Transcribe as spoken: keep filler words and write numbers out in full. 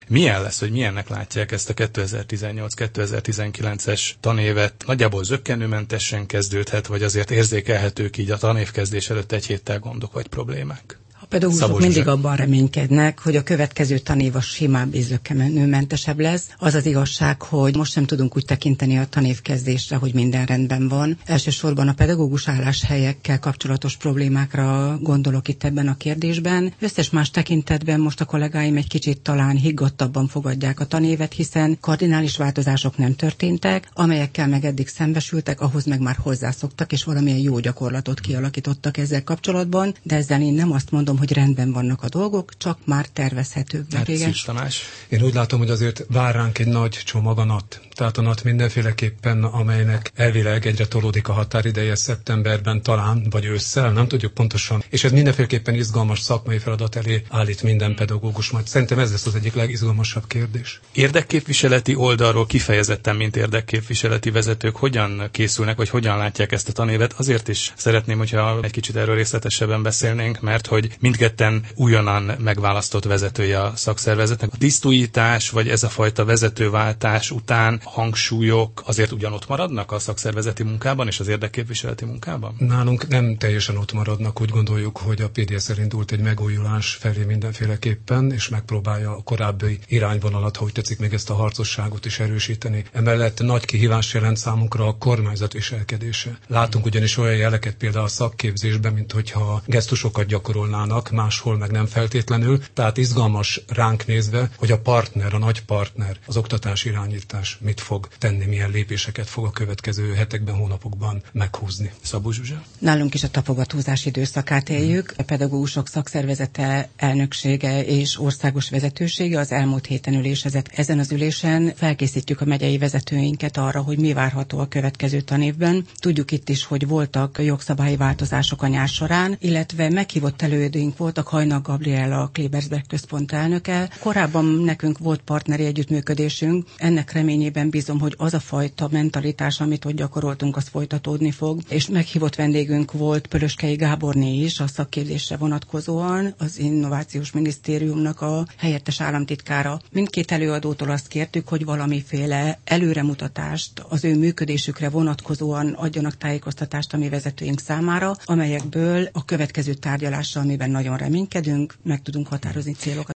Milyen lesz, hogy milyennek látják ezt a kétezer-tizennyolc kétezer-tizenkilences tanévet? Nagyjából zökkenőmentesen kezdődhet, vagy azért érzékelhetők így a tanévkezdés előtt egy héttel gondok vagy problémák? A pedagógusok mindig abban reménykednek, hogy a következő tanév a simább és zökkenőmentesebb lesz. Az az igazság, hogy most sem tudunk úgy tekinteni a tanévkezdésre, hogy minden rendben van. Elsősorban a pedagógus álláshelyekkel kapcsolatos problémákra gondolok itt ebben a kérdésben. Összes más tekintetben most a kollégáim egy kicsit talán higgadtabban fogadják a tanévet, hiszen kardinális változások nem történtek, amelyekkel meg eddig szembesültek, ahhoz meg már hozzászoktak, és valamilyen jó gyakorlatot kialakítottak ezzel kapcsolatban, de ezzel én nem azt mondom, hogy rendben vannak a dolgok, csak már tervezhetőbbek. Hát, Én úgy látom, hogy azért vár ránk egy nagy csomag a nat. Tehát a nat mindenféleképpen, amelynek elvileg egyre tolódik a határideje szeptemberben talán, vagy ősszel, nem tudjuk pontosan. És ez mindenféleképpen izgalmas szakmai feladat elé állít minden pedagógus. Majd szerintem ez lesz az egyik legizgalmasabb kérdés. Érdekképviseleti oldalról kifejezetten, mint érdekképviseleti vezetők, hogyan készülnek, vagy hogyan látják ezt a tanévet? Azért is szeretném, hogyha egy kicsit erről részletesebben beszélnénk, mert hogy mindketten újonnan megválasztott vezetője a szakszervezetnek. A tisztújítás, vagy ez a fajta vezetőváltás után hangsúlyok azért ugyanott maradnak a szakszervezeti munkában és az érdekképviseleti munkában? Nálunk nem teljesen ott maradnak, úgy gondoljuk, hogy a pé dé es elindult egy megújulás felé mindenféleképpen, és megpróbálja a korábbi irányvonalat, hogy tetszik, még ezt a harcosságot is erősíteni. Emellett nagy kihívás jelent számunkra a kormányzat viselkedése. Látunk ugyanis olyan jeleket például a szakképzésben, mint hogyha gesztusokat gyakorolnának, máshol meg nem feltétlenül. Tehát izgalmas ránk nézve, hogy a partner, a nagy partner, az oktatási irányítás mit fog tenni, milyen lépéseket fog a következő hetekben, hónapokban meghúzni. Szabó Zsuzsa? Nálunk is a tapogatózás időszakát éljük. A pedagógusok szakszervezete, elnöksége és országos vezetősége az elmúlt héten ülésezett. Ezen az ülésen felkészítjük a megyei vezetőinket arra, hogy mi várható a következő tanévben. Tudjuk itt is, hogy voltak jogszabályi változások a nyár során, illetve meghívott előadóink voltak, Hajnal Gabriella, a Klebersberg központ elnöke. Korábban nekünk volt partneri együttműködésünk, ennek reményében bízom, hogy az a fajta mentalitás, amit ott gyakoroltunk, az folytatódni fog. És meghívott vendégünk volt Pölöskei Gáborné is, a szakképzésre vonatkozóan, az Innovációs Minisztériumnak a helyettes államtitkára. Mindkét előadótól azt kértük, hogy valamiféle előremutatást az ő működésükre vonatkozóan adjanak tájékoztatást a mi vezetőink számára, amelyekből a következő tárgyalással, amiben nagyon reménykedünk, meg tudunk határozni célokat.